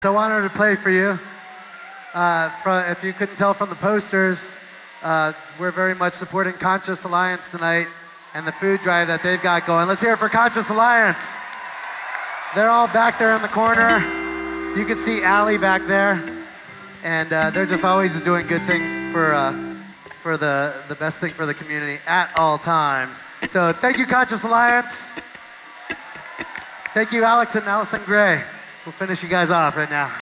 I wanted to play for you. If you couldn't tell from the posters, we're very much supporting Conscious Alliance tonight and the food drive that they've got going. Let's hear it for Conscious Alliance. They're all back there in the corner. You can see Allie back there. And they're just always doing good thing for the best thing for the community at all times. So thank you, Conscious Alliance. Thank you, Alex and Allison Gray. We'll finish you guys off right now.